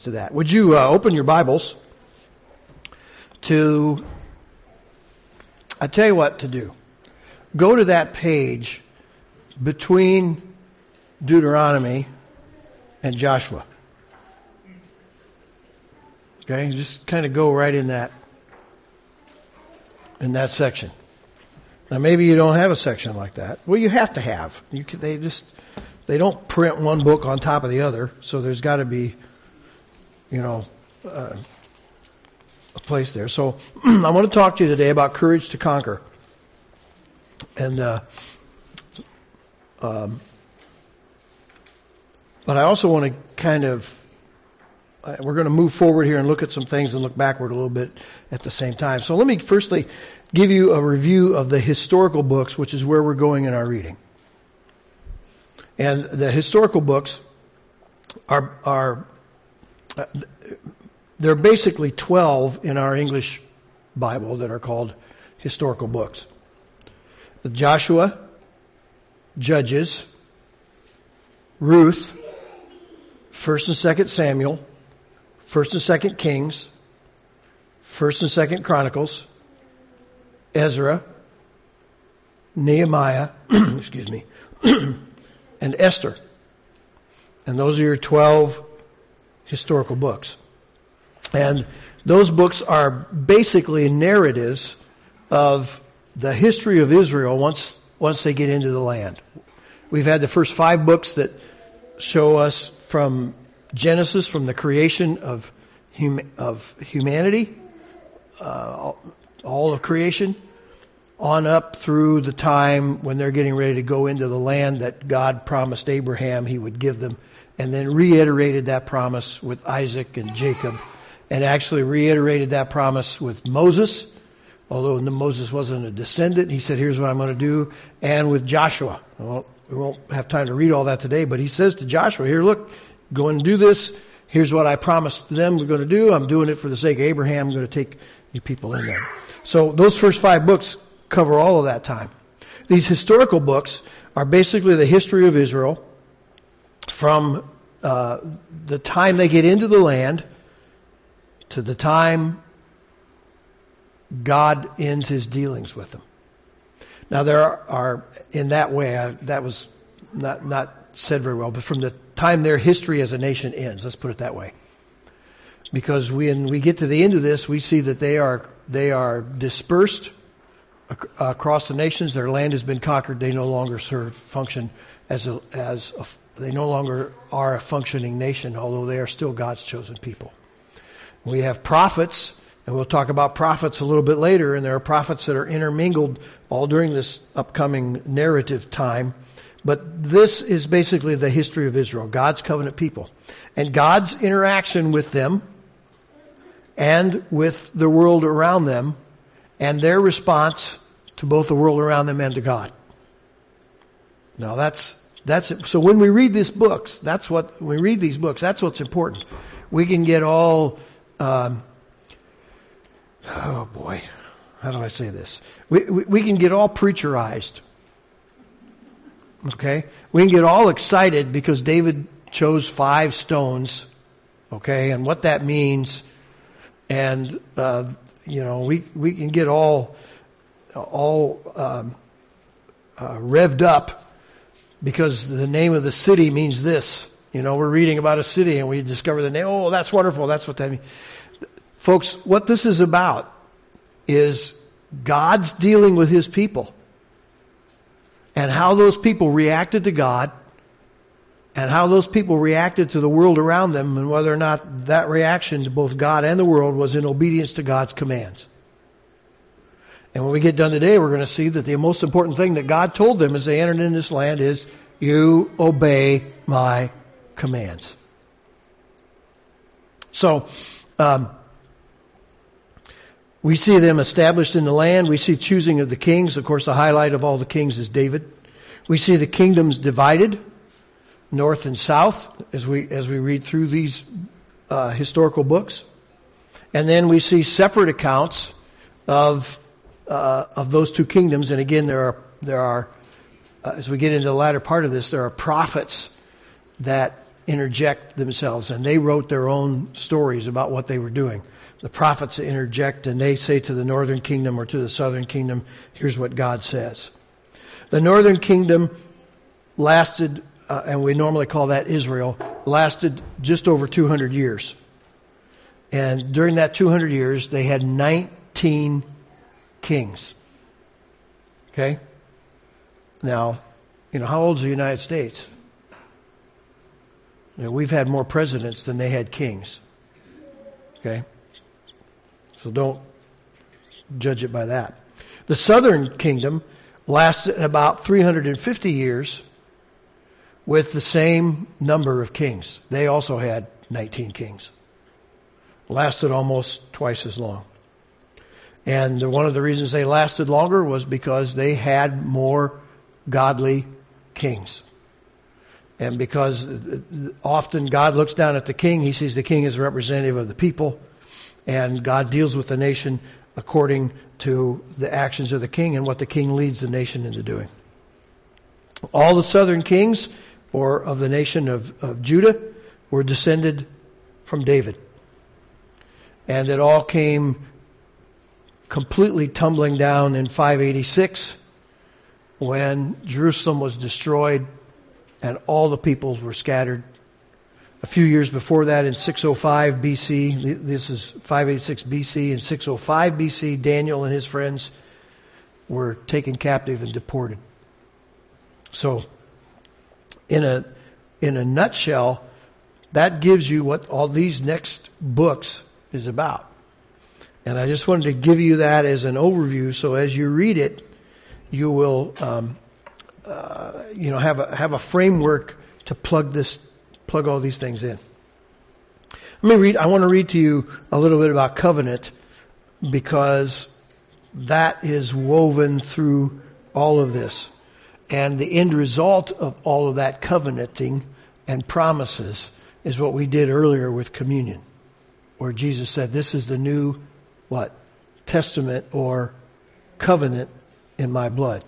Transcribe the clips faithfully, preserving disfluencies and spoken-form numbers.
to that. Would you uh, open your Bibles to, I tell you what to do. Go to that page between Deuteronomy and Joshua. Okay, just kind of go right in that, in that section. Now maybe you don't have a section like that. Well, you have to have. You can, they just, they don't print one book on top of the other, so there's got to be, you know, uh, a place there. So I want to talk to you today about courage to conquer. And, uh, um, but I also want to kind of, uh, we're going to move forward here and look at some things and look backward a little bit at the same time. So let me firstly give you a review of the historical books, which is where we're going in our reading. And the historical books are, are uh, there are basically twelve in our English Bible that are called historical books. The Joshua, Judges, Ruth, First and Second Samuel, First and Second Kings, First and Second Chronicles, Ezra, Nehemiah, excuse me, and Esther. And those are your twelve historical books. And those books are basically narratives of the history of Israel once once they get into the land. We've had the first five books that show us from Genesis, from the creation of hum, of humanity, uh, all of creation, on up through the time when they're getting ready to go into the land that God promised Abraham he would give them, and then reiterated that promise with Isaac and Jacob, and actually reiterated that promise with Moses, although Moses wasn't a descendant. He said, here's what I'm going to do, and with Joshua. Well, we won't have time to read all that today, but he says to Joshua, here, look, go and do this. Here's what I promised them we're going to do. I'm doing it for the sake of Abraham. I'm going to take you people in there. So those first five books cover all of that time. These historical books are basically the history of Israel from uh, the time they get into the land to the time God ends his dealings with them. Now there are, are in that way, I, that was not, not said very well, but from the time their history as a nation ends, let's put it that way. Because when we get to the end of this, we see that they are, they are dispersed ac- across the nations. Their land has been conquered. They no longer serve, function as a, as a, they no longer are a functioning nation, although they are still God's chosen people. We have prophets, and we'll talk about prophets a little bit later, and there are prophets that are intermingled all during this upcoming narrative time. But this is basically the history of Israel, God's covenant people, and God's interaction with them and with the world around them, and their response to both the world around them and to God. Now that's that's it. So when we read these books, that's what when we read these books. That's what's important. We can get all. Um, oh boy, how do I say this? We, we we can get all preacherized. Okay, we can get all excited because David chose five stones. Okay, and what that means, and uh, you know, we we can get all all um, uh, revved up because the name of the city means this. You know, we're reading about a city and we discover the name. Oh, that's wonderful. That's what that means. Folks, what this is about is God's dealing with his people and how those people reacted to God and how those people reacted to the world around them and whether or not that reaction to both God and the world was in obedience to God's commands. And when we get done today, we're going to see that the most important thing that God told them as they entered in this land is, you obey my commands. So, um, we see them established in the land. We see choosing of the kings. Of course, the highlight of all the kings is David. We see the kingdoms divided, north and south, as we as we read through these uh, historical books. And then we see separate accounts of uh, of those two kingdoms. And again, there are there are uh, as we get into the latter part of this, there are prophets that interject themselves, and they wrote their own stories about what they were doing. The prophets interject, and they say to the northern kingdom or to the southern kingdom, here's what God says. The northern kingdom lasted, uh, and we normally call that Israel, lasted just over two hundred years. And during that two hundred years, they had nineteen kings. Okay? Now, you know, how old is the United States? You know, we've had more presidents than they had kings. Okay? So don't judge it by that. The southern kingdom lasted about three hundred fifty years with the same number of kings. They also had nineteen kings. Lasted almost twice as long. And one of the reasons they lasted longer was because they had more godly kings. And because often God looks down at the king, he sees the king as a representative of the people, and God deals with the nation according to the actions of the king and what the king leads the nation into doing. All the southern kings, or of the nation of, of Judah, were descended from David. And it all came completely tumbling down in five eighty-six when Jerusalem was destroyed and all the peoples were scattered. A few years before that, in six oh five B C, this is five eighty-six B C, in six oh five B C, Daniel and his friends were taken captive and deported. So, in a in a nutshell, that gives you what all these next books is about. And I just wanted to give you that as an overview, so as you read it, you will, um, uh, you know, have a have a framework to plug this, plug all these things in. Let me read. I want to read to you a little bit about covenant, because that is woven through all of this, and the end result of all of that covenanting and promises is what we did earlier with communion, where Jesus said, "This is the new." What? Testament or covenant in my blood.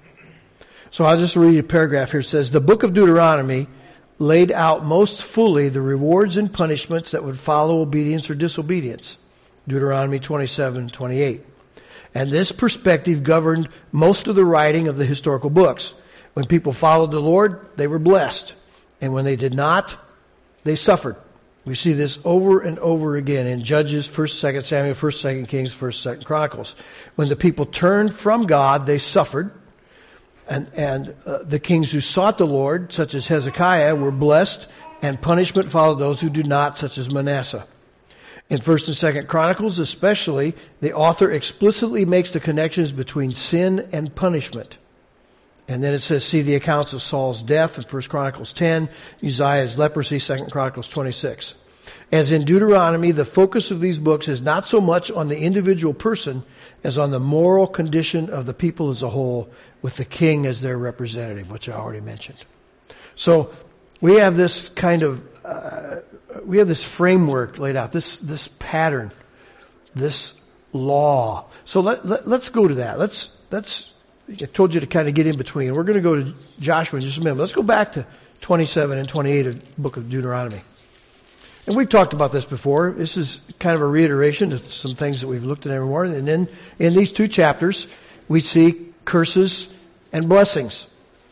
So I'll just read a paragraph here. It says, the book of Deuteronomy laid out most fully the rewards and punishments that would follow obedience or disobedience. Deuteronomy twenty-seven, twenty-eight. And this perspective governed most of the writing of the historical books. When people followed the Lord, they were blessed. And when they did not, they suffered. We see this over and over again in Judges, First, Second Samuel, First, Second Kings, First, Second Chronicles. When the people turned from God, they suffered. And, and uh, the kings who sought the Lord, such as Hezekiah, were blessed, and punishment followed those who did not, such as Manasseh. In First and Second Chronicles especially, the author explicitly makes the connections between sin and punishment. And then it says, see the accounts of Saul's death in First Chronicles ten, Uzziah's leprosy, Second Chronicles twenty-six. As in Deuteronomy, the focus of these books is not so much on the individual person as on the moral condition of the people as a whole, with the king as their representative, which I already mentioned. So we have this kind of, uh, we have this framework laid out, this this pattern, this law. So let, let, let's go to that. Let's let's. I told you to kind of get in between. We're going to go to Joshua in just a minute. Let's go back to twenty-seven and twenty-eight of the book of Deuteronomy. And we've talked about this before. This is kind of a reiteration of some things that we've looked at every morning. And then in these two chapters, we see curses and blessings.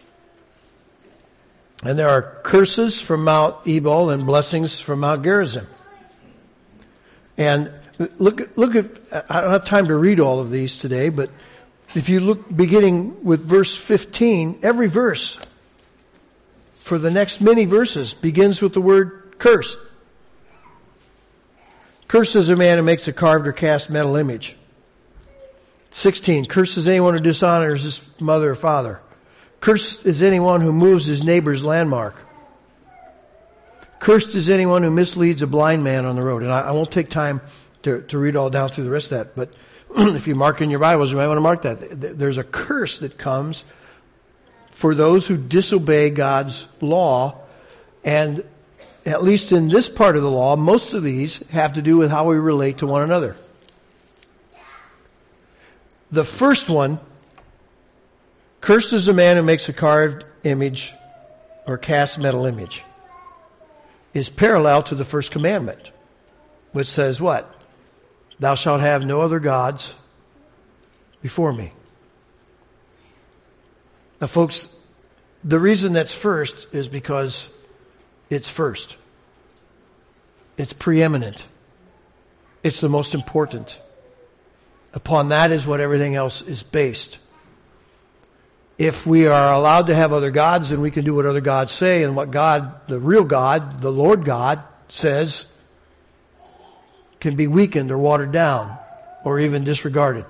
And there are curses from Mount Ebal and blessings from Mount Gerizim. And look, look at, I don't have time to read all of these today, but if you look beginning with verse fifteen, every verse for the next many verses begins with the word cursed. Cursed is a man who makes a carved or cast metal image. sixteen, cursed is anyone who dishonors his mother or father. Cursed is anyone who moves his neighbor's landmark. Cursed is anyone who misleads a blind man on the road. And I, I won't take time to, to read all down through the rest of that, but if you mark in your Bibles, you might want to mark that. There's a curse that comes for those who disobey God's law. And at least in this part of the law, most of these have to do with how we relate to one another. The first one, cursed is a man who makes a carved image or cast metal image. is parallel to the first commandment, which says what? Thou shalt have no other gods before me. Now, folks, the reason that's first is because it's first. It's preeminent. It's the most important. Upon that is what everything else is based. If we are allowed to have other gods, then we can do what other gods say, and what God, the real God, the Lord God, says can be weakened or watered down or even disregarded.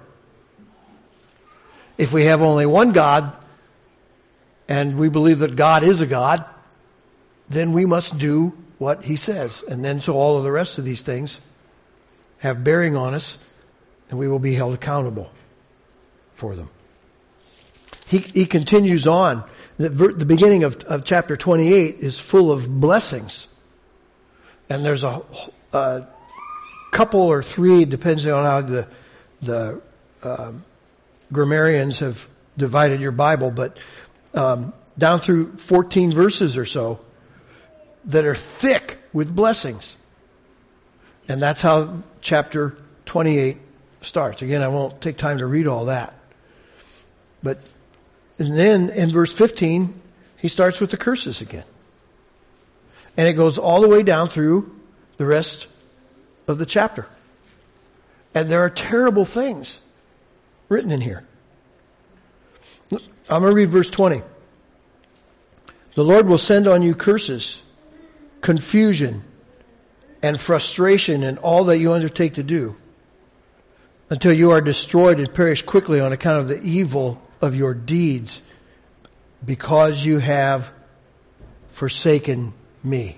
If we have only one God, and we believe that God is a God, then we must do what He says. And then so all of the rest of these things have bearing on us, and we will be held accountable for them. He, he continues on. The, the beginning of, of chapter twenty-eight is full of blessings. And there's a, a couple or three, depending on how the, the um, grammarians have divided your Bible, but um, down through fourteen verses or so that are thick with blessings. And that's how chapter twenty-eight starts. Again, I won't take time to read all that. But and then in verse fifteen, he starts with the curses again. And it goes all the way down through the rest of the chapter. And there are terrible things written in here. I'm going to read verse twenty. The Lord will send on you curses, confusion, and frustration in all that you undertake to do, until you are destroyed and perish quickly on account of the evil of your deeds, because you have forsaken me.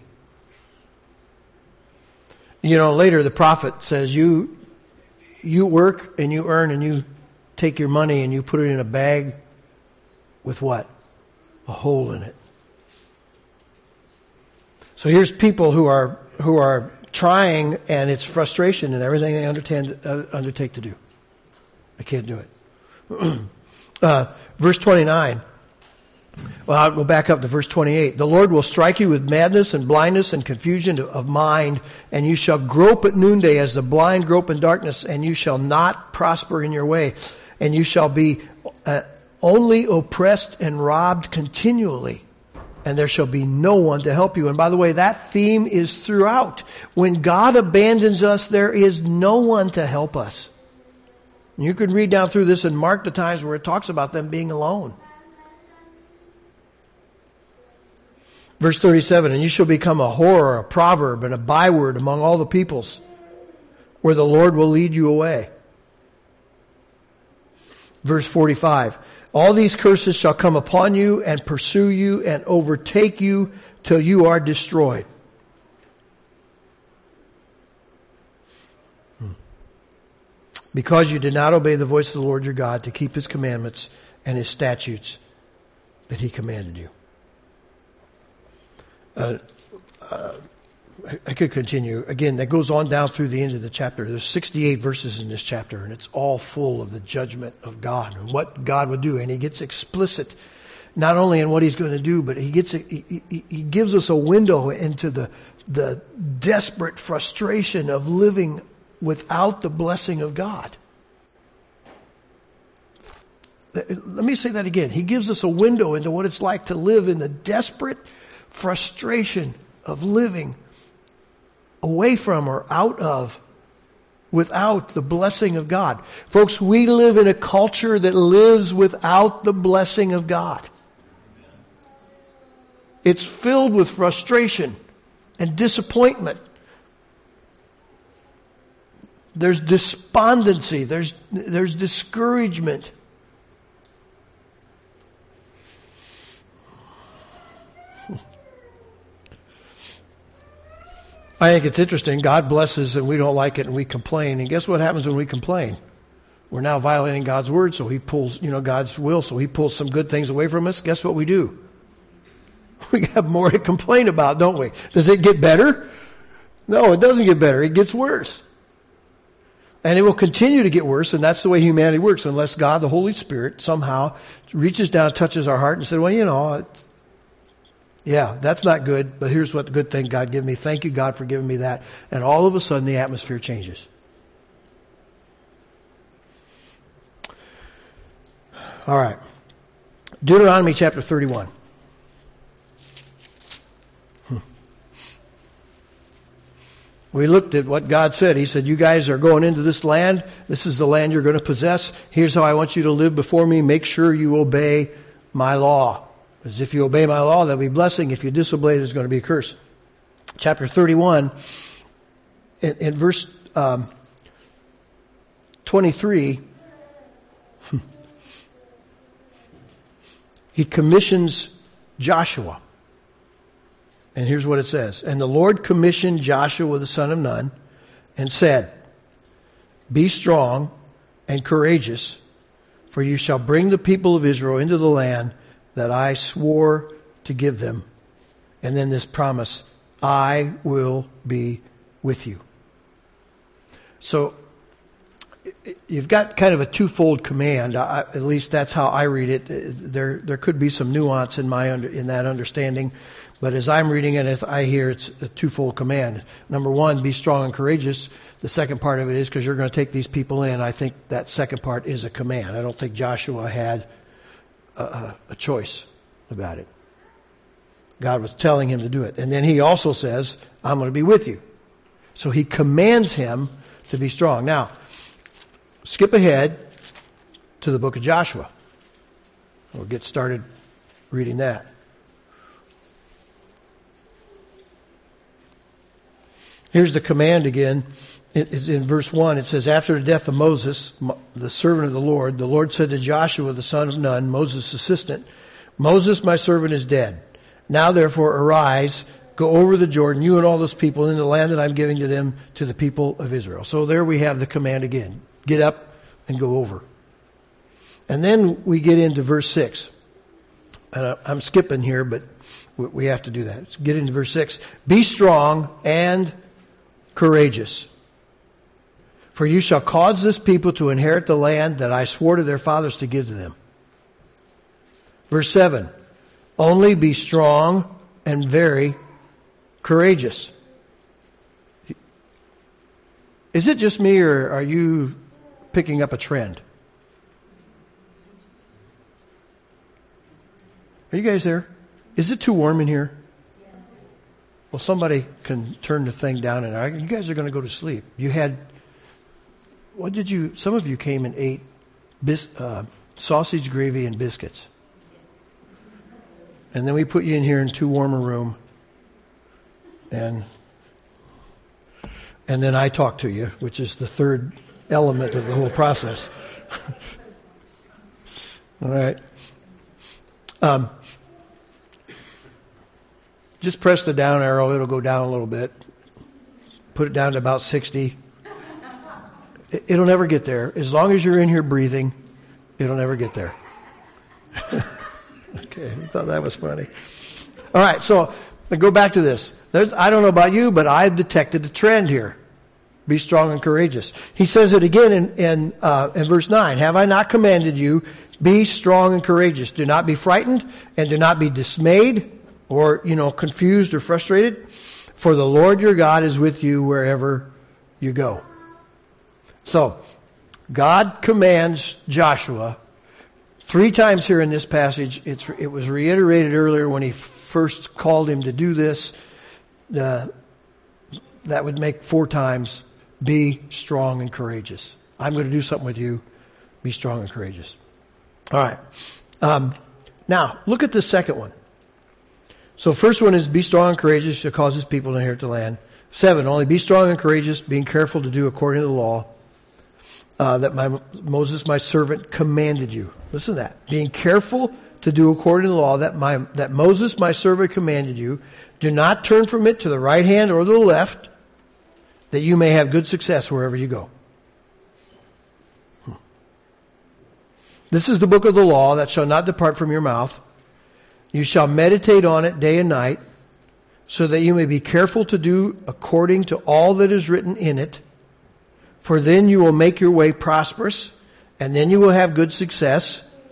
You know, later the prophet says, you you work and you earn and you take your money and you put it in a bag with what? A hole in it. So here's people who are who are trying, and it's frustration in everything they undertake, uh, undertake to do. I can't do it. uh, verse twenty-nine. Well, I'll go back up to verse twenty-eight. The Lord will strike you with madness and blindness and confusion of mind, and you shall grope at noonday as the blind grope in darkness, and you shall not prosper in your way, and you shall be uh, only oppressed and robbed continually, and there shall be no one to help you. And by the way, that theme is throughout. When God abandons us, there is no one to help us. You can read down through this and mark the times where it talks about them being alone. Verse thirty-seven, and you shall become a horror, a proverb, and a byword among all the peoples, where the Lord will lead you away. Verse forty-five, all these curses shall come upon you and pursue you and overtake you till you are destroyed. Hmm. Because you did not obey the voice of the Lord your God to keep His commandments and His statutes that He commanded you. Uh, uh, I could continue. Again, that goes on down through the end of the chapter. There's sixty-eight verses in this chapter, and it's all full of the judgment of God and what God would do. And He gets explicit, not only in what He's going to do, but He gets he, he, he gives us a window into the the desperate frustration of living without the blessing of God. Let me say that again. He gives us a window into what it's like to live in the desperate frustration of living away from or out of, without the blessing of God. Folks, we live in a culture that lives without the blessing of God. It's filled with frustration and disappointment. There's despondency. There's, there's discouragement. I think it's interesting. God blesses and we don't like it and we complain. And guess what happens when we complain? We're now violating God's word, so He pulls, you know, God's will, so He pulls some good things away from us. Guess what we do? We have more to complain about, don't we? Does it get better? No, it doesn't get better. It gets worse. And it will continue to get worse, and that's the way humanity works, unless God, the Holy Spirit, somehow reaches down, touches our heart and says, well, you know, Yeah, that's not good, but here's what the good thing God gave me. Thank you, God, for giving me that. And all of a sudden, the atmosphere changes. All right. Deuteronomy chapter thirty-one. Hmm. We looked at what God said. He said, you guys are going into this land. This is the land you're going to possess. Here's how I want you to live before me. Make sure you obey my law. Because if you obey my law, there'll be blessing. If you disobey, there's going to be a curse. Chapter thirty-one, in, in verse um, twenty-three, he commissions Joshua. And here's what it says. And the Lord commissioned Joshua the son of Nun and said, be strong and courageous, for you shall bring the people of Israel into the land that I swore to give them. And then this promise, I will be with you. So you've got kind of a twofold command. I, at least that's how I read it. There, there could be some nuance in my under, in that understanding, but as I'm reading it, I hear it's a twofold command. Number one, be strong and courageous. The second part of it is because you're going to take these people in. I think that second part is a command. I don't think Joshua had a, a choice about it. God was telling him to do it, and then he also says, "I'm going to be with you." So he commands him to be strong. Now, skip ahead to the book of Joshua. We'll get started reading that. Here's the command again. It is in verse one. It says, after the death of Moses, the servant of the Lord, the Lord said to Joshua, the son of Nun, Moses' assistant, Moses, my servant, is dead. Now, therefore, arise, go over the Jordan, you and all those people, in the land that I'm giving to them, to the people of Israel. So there we have the command again. Get up and go over. And then we get into verse six. And I'm skipping here, but we have to do that. Let's get into verse six. Be strong and courageous, for you shall cause this people to inherit the land that I swore to their fathers to give to them. Verse seven. Only be strong and very courageous. Is it just me, or are you picking up a trend? Are you guys there? Is it too warm in here? Well, somebody can turn the thing down, and you guys are going to go to sleep. You had, what did you, some of you came and ate bis, uh, sausage gravy and biscuits. And then we put you in here in too warm a room. And, and then I talk to you, which is the third element of the whole process. All right. Um, just press the down arrow. It'll go down a little bit. Put it down to about sixty. It'll never get there. As long as you're in here breathing, it'll never get there. Okay, I thought that was funny. All right, so go back to this. There's, I don't know about you, but I've detected a trend here. Be strong and courageous. He says it again in in, uh, in verse nine. Have I not commanded you, be strong and courageous. Do not be frightened and do not be dismayed or, you know, confused or frustrated. For the Lord your God is with you wherever you go. So, God commands Joshua three times here in this passage. It's, it was reiterated earlier when he first called him to do this. Uh, that would make four times. Be strong and courageous. I'm going to do something with you. Be strong and courageous. All right. Um, now, look at the second one. So first one is be strong and courageous to cause his people to inherit the land. Seven, only be strong and courageous, being careful to do according to the law uh, that my Moses, my servant, commanded you. Listen to that. Being careful to do according to the law that my that Moses, my servant, commanded you. Do not turn from it to the right hand or the left, that you may have good success wherever you go. Hmm. This is the book of the law that shall not depart from your mouth. You shall meditate on it day and night, so that you may be careful to do according to all that is written in it. For then you will make your way prosperous, and then you will have good success.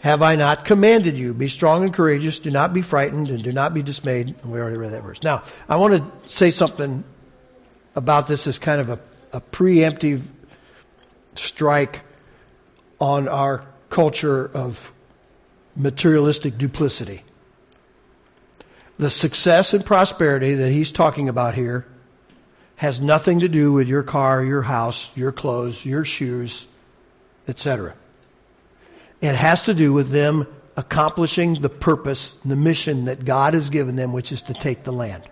have I not commanded you? Be strong and courageous. Do not be frightened and do not be dismayed. And we already read that verse. Now, I want to say something about this as kind of a, a preemptive strike on our culture of materialistic duplicity. The success and prosperity that he's talking about here has nothing to do with your car, your house, your clothes, your shoes, et cetera. It has to do with them accomplishing the purpose, the mission that God has given them, which is to take the land.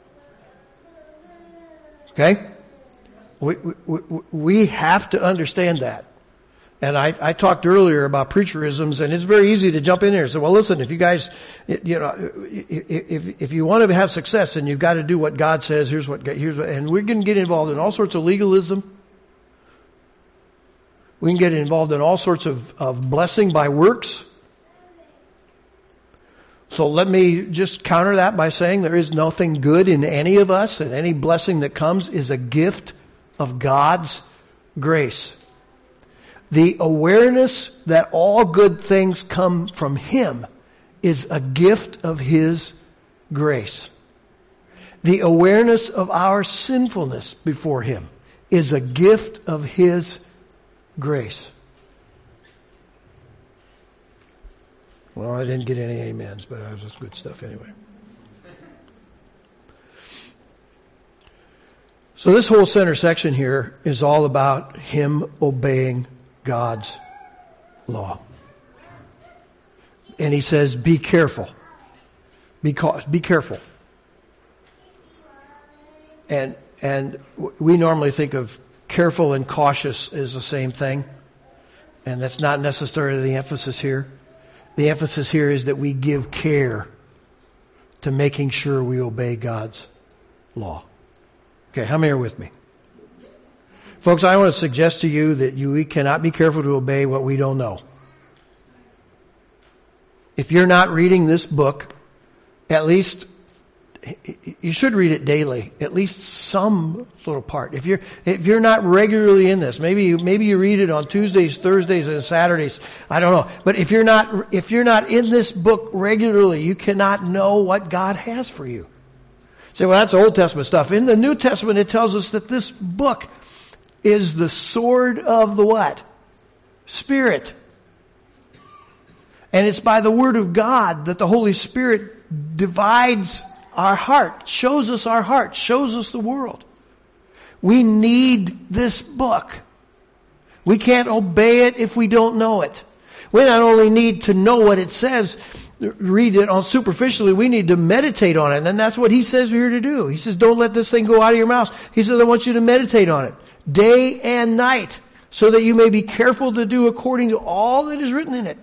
Okay? We, we, we have to understand that. And I, I talked earlier about preacherisms, and it's very easy to jump in there and say, well, listen, if you guys, you know, if, if you want to have success, then you've got to do what God says, here's what, here's what, and we're going to get involved in all sorts of legalism. We can get involved in all sorts of, of blessing by works. So let me just counter that by saying there is nothing good in any of us, and any blessing that comes is a gift of God's grace. The awareness that all good things come from Him is a gift of His grace. The awareness of our sinfulness before Him is a gift of His grace. Well, I didn't get any amens, but it was just good stuff anyway. So this whole center section here is all about him obeying God's law. And he says, be careful. Be, ca- be careful. And, and we normally think of careful and cautious as the same thing. And that's not necessarily the emphasis here. The emphasis here is that we give care to making sure we obey God's law. Okay, how many are with me? Folks, I want to suggest to you that you we cannot be careful to obey what we don't know. If you're not reading this book, at least you should read it daily, at least some little part. If you're if you're not regularly in this, maybe you maybe you read it on Tuesdays, Thursdays, and Saturdays. I don't know. But if you're not if you're not in this book regularly, you cannot know what God has for you. Say, well, that's Old Testament stuff. In the New Testament, it tells us that this book is the sword of the what? Spirit. And it's by the Word of God that the Holy Spirit divides our heart, shows us our heart, shows us the world. We need this book. We can't obey it if we don't know it. We not only need to know what it says, read it on superficially, we need to meditate on it. And that's what he says we're here to do. He says, don't let this thing go out of your mouth. He says, I want you to meditate on it day and night so that you may be careful to do according to all that is written in it.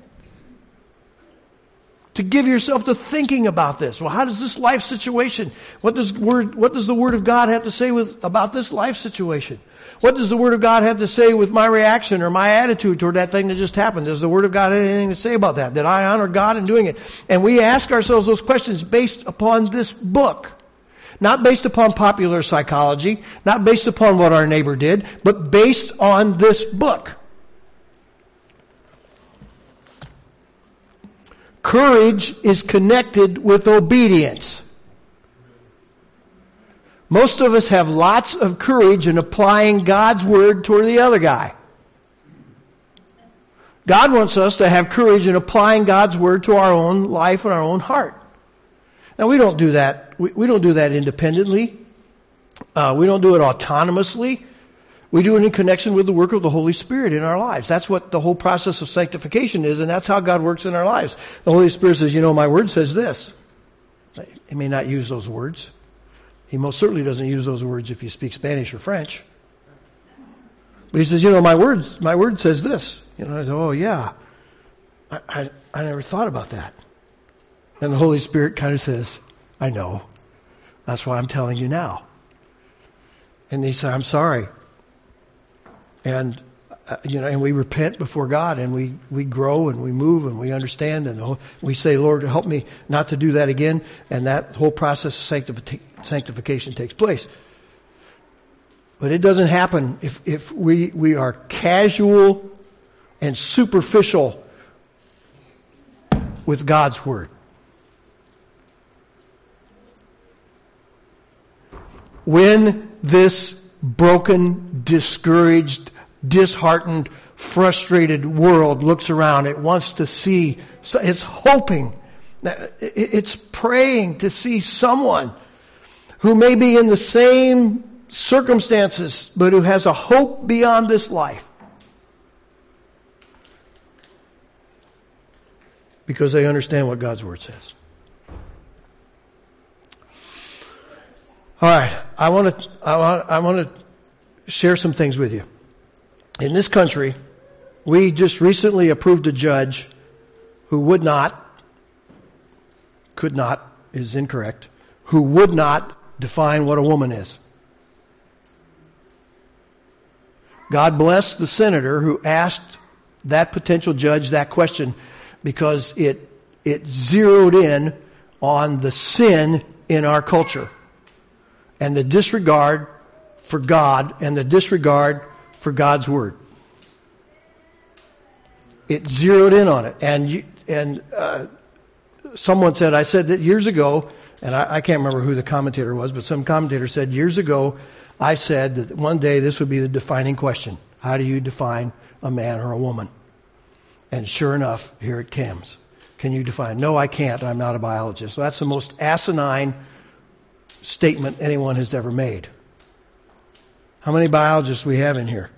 To give yourself to thinking about this. Well, how does this life situation, what does word, what does the Word of God have to say with, about this life situation? What does the Word of God have to say with my reaction or my attitude toward that thing that just happened? Does the Word of God have anything to say about that? Did I honor God in doing it? And we ask ourselves those questions based upon this book. Not based upon popular psychology, not based upon what our neighbor did, but based on this book. Courage is connected with obedience. Most of us have lots of courage in applying God's word toward the other guy. God wants us to have courage in applying God's word to our own life and our own heart. Now, we don't do that. We, we don't do that independently. Uh, we don't do it autonomously. We do it in connection with the work of the Holy Spirit in our lives. That's what the whole process of sanctification is, and that's how God works in our lives. The Holy Spirit says, you know, my word says this. He may not use those words. He most certainly doesn't use those words if you speak Spanish or French. But he says, you know, my words, my word says this. You know, I say, oh yeah, I, I, I never thought about that. And the Holy Spirit kind of says, I know. That's why I'm telling you now. And he said, I'm sorry. And, uh, you know, and we repent before God, and we, we grow and we move and we understand, and whole, we say, Lord, help me not to do that again. And that whole process of sanctific- sanctification takes place. But it doesn't happen if, if we, we are casual and superficial with God's Word. When this broken, discouraged, disheartened, frustrated world looks around, it wants to see, it's hoping, it's praying to see someone who may be in the same circumstances, but who has a hope beyond this life. Because they understand what God's Word says. All right, I want to I want I want to share some things with you. In this country, we just recently approved a judge who would not, could not is incorrect, who would not define what a woman is. God bless the senator who asked that potential judge that question, because it it zeroed in on the sin in our culture and the disregard for God and the disregard for God's Word. It zeroed in on it. And you, and uh, someone said, I said that years ago, and I, I can't remember who the commentator was, but some commentator said years ago, I said that one day this would be the defining question. How do you define a man or a woman? And sure enough, here it comes. Can you define? No, I can't. I'm not a biologist. So that's the most asinine statement anyone has ever made. How many biologists we have in here?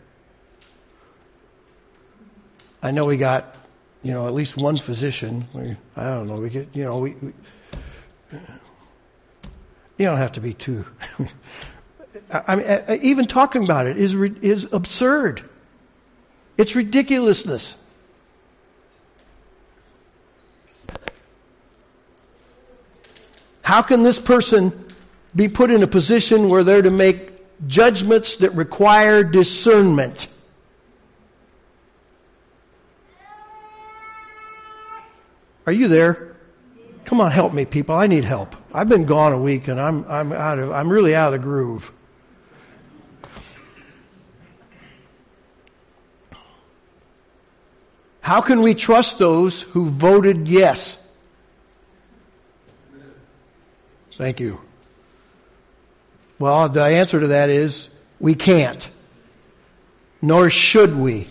I know we got, you know, at least one physician. We, I don't know. We get, you know, we, we you don't have to be too. I mean, even talking about it is is absurd. It's ridiculousness. How can this person be put in a position where they're to make judgments that require discernment? Are you there? Come on, help me, people. I need help. I've been gone a week and I'm I'm out of I'm really out of the groove. How can we trust those who voted yes? Thank you. Well, the answer to that is we can't. Nor should we.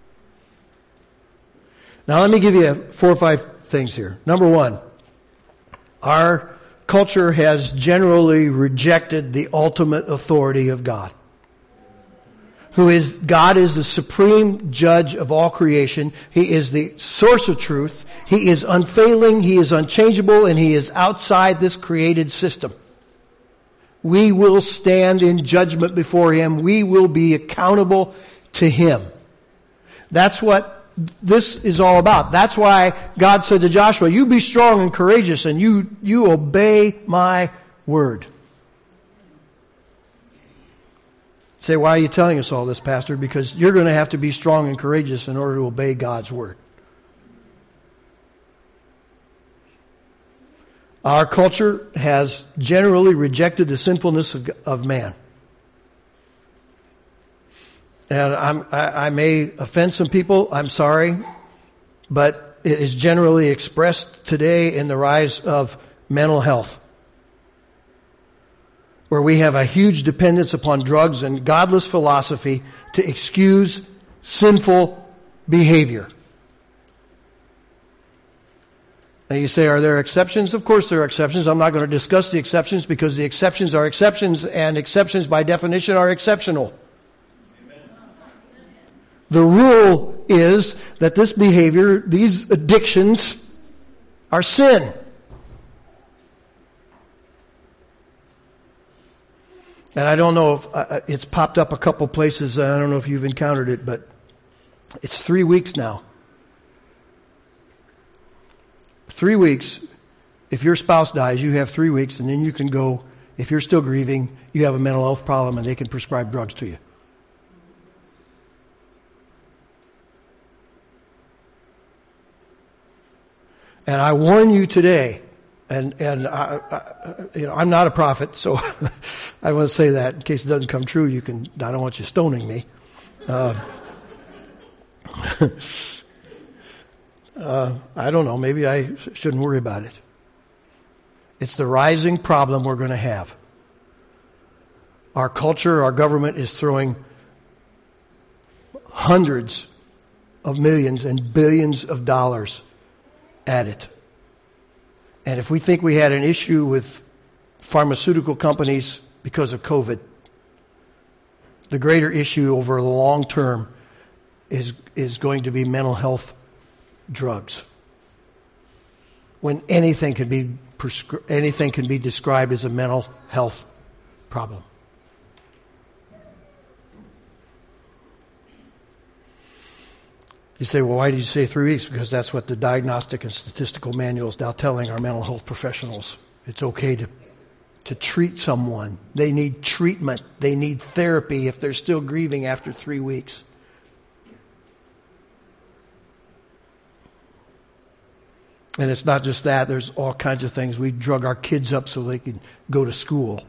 Now let me give you four or five things here. Number one, our culture has generally rejected the ultimate authority of God. Who is, God is the supreme judge of all creation. He is the source of truth. He is unfailing, He is unchangeable, and He is outside this created system. We will stand in judgment before Him. We will be accountable to Him. That's what this is all about. That's why God said to Joshua, you be strong and courageous, and you, you obey my word. Say, why are you telling us all this, Pastor? Because you're going to have to be strong and courageous in order to obey God's word. Our culture has generally rejected the sinfulness of, of man. And I'm, I, I may offend some people, I'm sorry, but it is generally expressed today in the rise of mental health, where we have a huge dependence upon drugs and godless philosophy to excuse sinful behavior. Now you say, are there exceptions? Of course there are exceptions. I'm not going to discuss the exceptions because the exceptions are exceptions, and exceptions by definition are exceptional. Amen. The rule is that this behavior, these addictions, are sin. And I don't know if uh, it's popped up a couple places. And I don't know if you've encountered it, but it's three weeks now. Three weeks. If your spouse dies, you have three weeks, and then you can go. If you're still grieving, you have a mental health problem, and they can prescribe drugs to you. And I warn you today. And and I, I, you know, I'm not a prophet, so I want to say that in case it doesn't come true. You can. I don't want you stoning me. Uh, uh, I don't know, maybe I shouldn't worry about it. It's the rising problem we're going to have. Our culture, our government is throwing hundreds of millions and billions of dollars at it. And if we think we had an issue with pharmaceutical companies because of COVID, the greater issue over the long term is is going to be mental health drugs. When anything can be prescri- anything can be described as a mental health problem. You say, well, why did you say three weeks? Because that's what the diagnostic and statistical manual is now telling our mental health professionals. It's okay to to treat someone. They need treatment. They need therapy if they're still grieving after three weeks. And it's not just that. There's all kinds of things. We drug our kids up so they can go to school.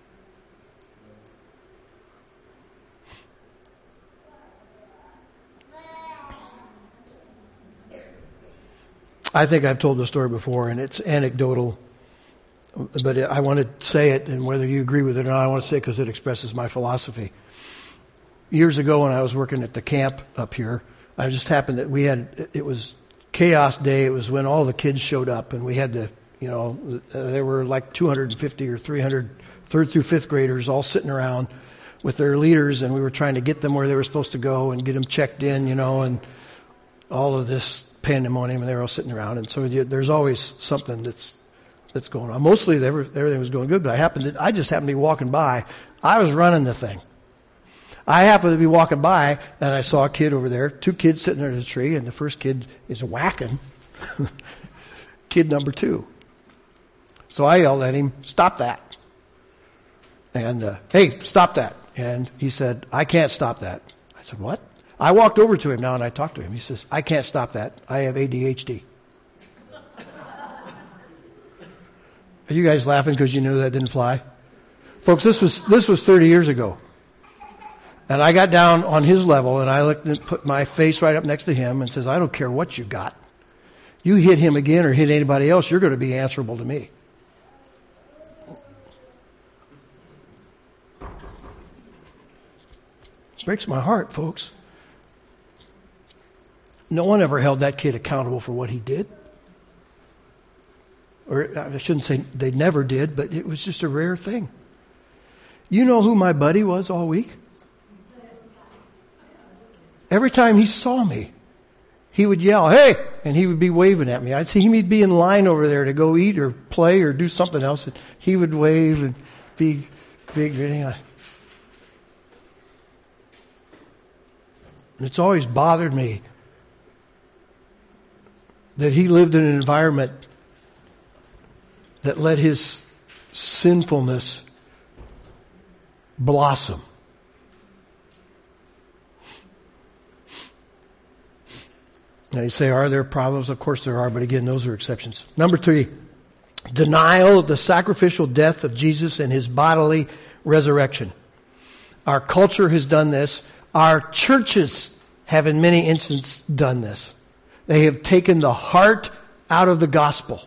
I think I've told the story before, and it's anecdotal, but I want to say it, and whether you agree with it or not, I want to say it because it expresses my philosophy. Years ago when I was working at the camp up here, I just happened that we had, it was chaos day. It was when all the kids showed up, and we had to, you know, there were like two hundred fifty or three hundred third through fifth graders all sitting around with their leaders, and we were trying to get them where they were supposed to go and get them checked in, you know, and all of this pandemonium, and they were all sitting around. And so there's always something that's that's going on. Mostly everything was going good, but I happened to, I just happened to be walking by. I was running the thing. I happened to be walking by, and I saw a kid over there, two kids sitting under the tree, and the first kid is whacking kid number two. So I yelled at him, "Stop that." And, uh, "Hey, stop that." And he said, "I can't stop that." I said, "What?" I walked over to him now and I talked to him. He says, "I can't stop that. I have A D H D." Are you guys laughing because you knew that didn't fly? Folks, this was this was thirty years ago. And I got down on his level and I looked and put my face right up next to him and says, "I don't care what you got. You hit him again or hit anybody else, you're going to be answerable to me." It breaks my heart, folks. No one ever held that kid accountable for what he did. Or I shouldn't say they never did, but it was just a rare thing. You know who my buddy was all week? Every time he saw me, he would yell, "Hey!" and he would be waving at me. I'd see him, he'd be in line over there to go eat or play or do something else, and he would wave and be big. And it's always bothered me that he lived in an environment that let his sinfulness blossom. Now you say, are there problems? Of course there are, but again, those are exceptions. Number three, denial of the sacrificial death of Jesus and his bodily resurrection. Our culture has done this. Our churches have in many instances done this. They have taken the heart out of the gospel.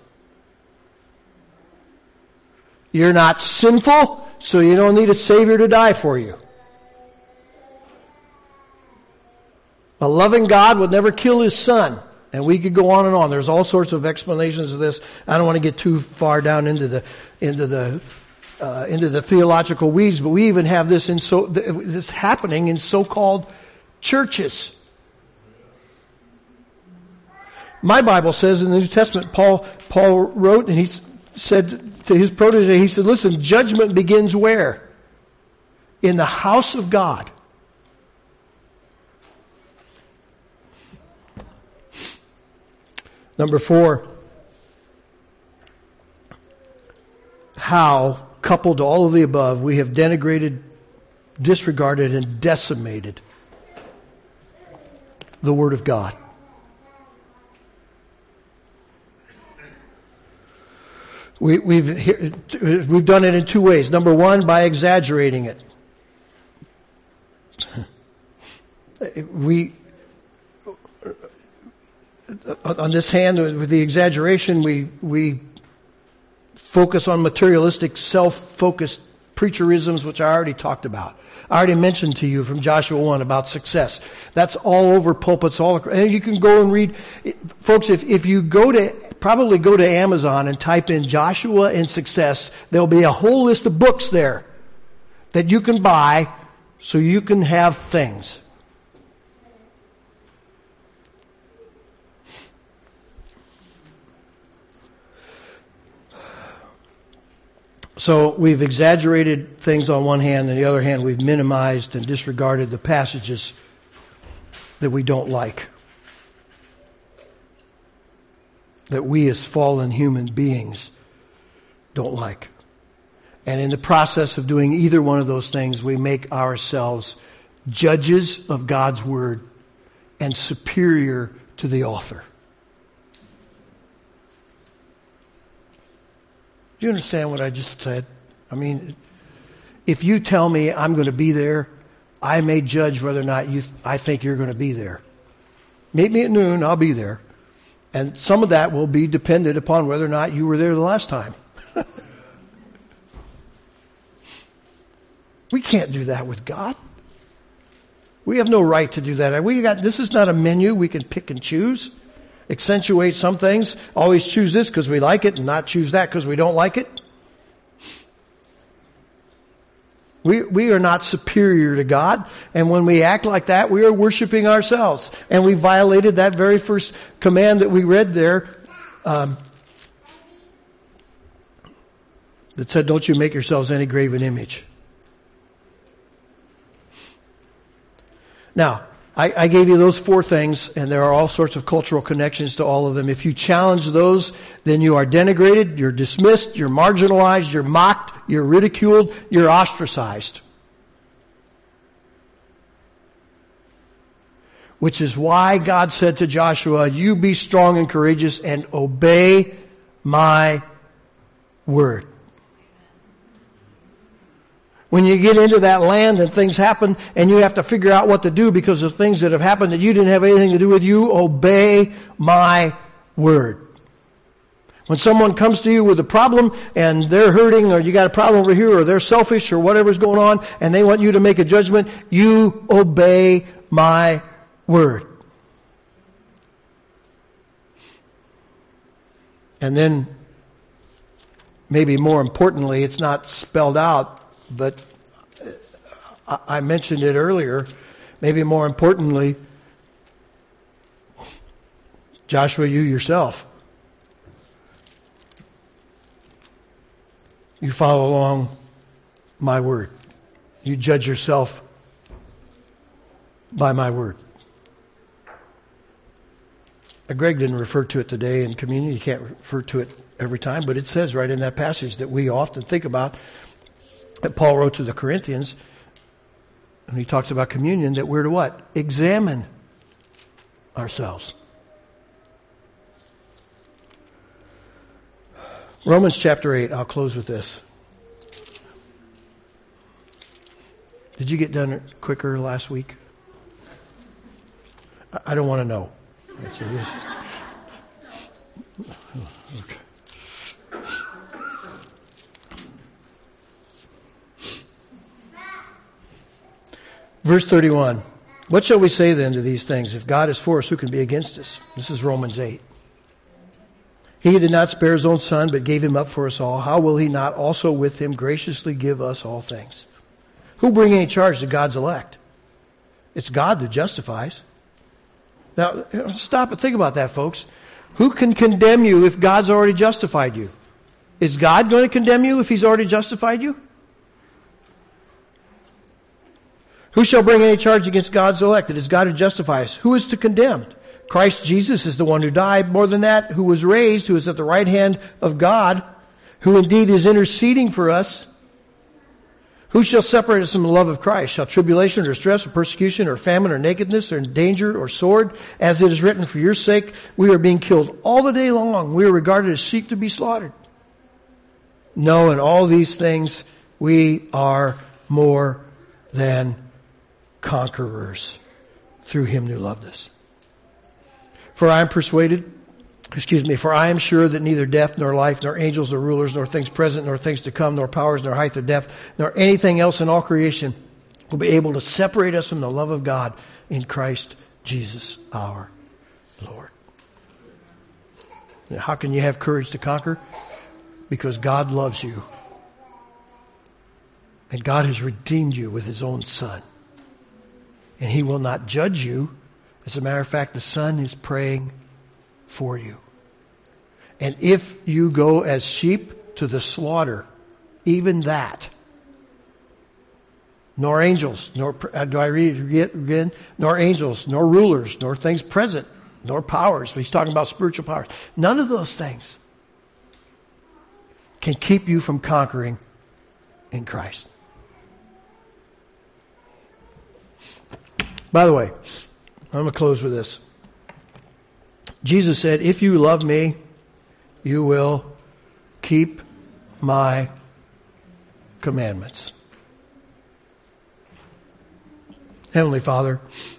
You're not sinful, so you don't need a Savior to die for you. A loving God would never kill his son. And we could go on and on. There's all sorts of explanations of this. I don't want to get too far down into the into the uh, into the theological weeds, but we even have this in so this happening in so-called churches. My Bible says in the New Testament, Paul Paul wrote, and he said to his protege, he said, "Listen, judgment begins where? In the house of God." Number four, how, coupled to all of the above, we have denigrated, disregarded, and decimated the Word of God. We, we've we've done it in two ways. Number one, by exaggerating it. We on this hand, with the exaggeration, we, we focus on materialistic, self-focused preacherisms, which I already talked about. I already mentioned to you from Joshua one about success. That's all over pulpits, all across. And you can go and read. Folks, if, if you go to, probably go to Amazon and type in Joshua and success, there'll be a whole list of books there that you can buy so you can have things. So we've exaggerated things on one hand, and on the other hand, we've minimized and disregarded the passages that we don't like, that we as fallen human beings don't like. And in the process of doing either one of those things, we make ourselves judges of God's Word and superior to the author. Do you understand what I just said? I mean, if you tell me I'm going to be there, I may judge whether or not you th- I think you're going to be there. Meet me at noon, I'll be there. And some of that will be dependent upon whether or not you were there the last time. We can't do that with God. We have no right to do that. We got, this is not a menu we can pick and choose. Accentuate some things, always choose this because we like it and not choose that because we don't like it. We, we are not superior to God, and when we act like that, we are worshiping ourselves. And we violated that very first command that we read there um, that said, don't you make yourselves any graven image. Now, I, I gave you those four things, and there are all sorts of cultural connections to all of them. If you challenge those, then you are denigrated, you're dismissed, you're marginalized, you're mocked, you're ridiculed, you're ostracized. Which is why God said to Joshua, you be strong and courageous and obey my word. When you get into that land and things happen and you have to figure out what to do because of things that have happened that you didn't have anything to do with, you obey my word. When someone comes to you with a problem and they're hurting, or you got a problem over here, or they're selfish, or whatever's going on, and they want you to make a judgment, you obey my word. And then, maybe more importantly, it's not spelled out, but I mentioned it earlier. Maybe more importantly, Joshua, you yourself, you follow along my word. You judge yourself by my word. Greg didn't refer to it today in communion. You can't refer to it every time, but it says right in that passage that we often think about, that Paul wrote to the Corinthians, and he talks about communion, that we're to what? Examine ourselves. Romans chapter eight, I'll close with this. Did you get done quicker last week? I don't want to know. It's a, it's just, okay. Verse thirty-one. What shall we say then to these things? If God is for us, who can be against us? This is Romans eight. He did not spare his own son, but gave him up for us all. How will he not also with him graciously give us all things? Who bring any charge to God's elect? It's God that justifies. Now, stop and think about that, folks. Who can condemn you if God's already justified you? Is God going to condemn you if he's already justified you? Who shall bring any charge against God's elect? It is God who justifies. Who is to condemn? Christ Jesus is the one who died. More than that, who was raised, who is at the right hand of God, who indeed is interceding for us. Who shall separate us from the love of Christ? Shall tribulation or distress or persecution or famine or nakedness or danger or sword? As it is written, for your sake we are being killed all the day long. We are regarded as sheep to be slaughtered. No, in all these things we are more than conquerors through him who loved us. For I am persuaded, excuse me, for I am sure that neither death, nor life, nor angels, nor rulers, nor things present, nor things to come, nor powers, nor height, nor depth, nor anything else in all creation will be able to separate us from the love of God in Christ Jesus our Lord. Now, how can you have courage to conquer? Because God loves you. And God has redeemed you with His own Son. And He will not judge you. As a matter of fact, the Son is praying for you. And if you go as sheep to the slaughter, even that, nor angels, nor, uh, do I read it again? Nor angels, nor rulers, nor things present, nor powers. He's talking about spiritual powers. None of those things can keep you from conquering in Christ. By the way, I'm going to close with this. Jesus said, if you love me, you will keep my commandments. Heavenly Father,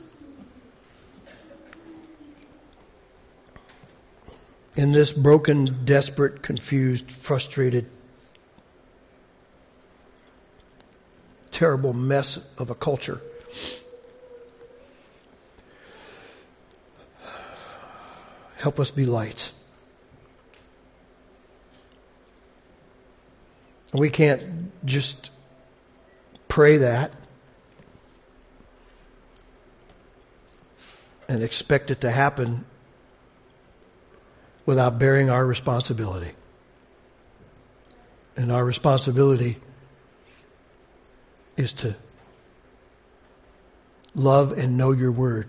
in this broken, desperate, confused, frustrated, terrible mess of a culture, help us be lights. We can't just pray that and expect it to happen without bearing our responsibility. And our responsibility is to love and know your word.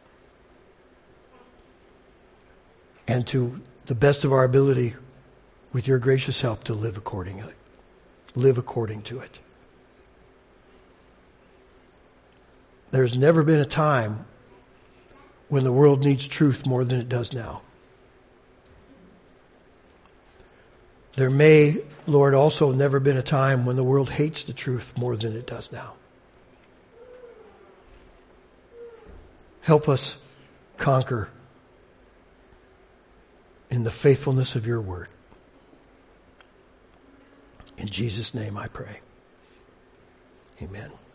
And to the best of our ability, with your gracious help, to live accordingly. Live according to it. There's never been a time when the world needs truth more than it does now. There may, Lord, also never been a time when the world hates the truth more than it does now. Help us conquer in the faithfulness of your word. In Jesus' name I pray. Amen.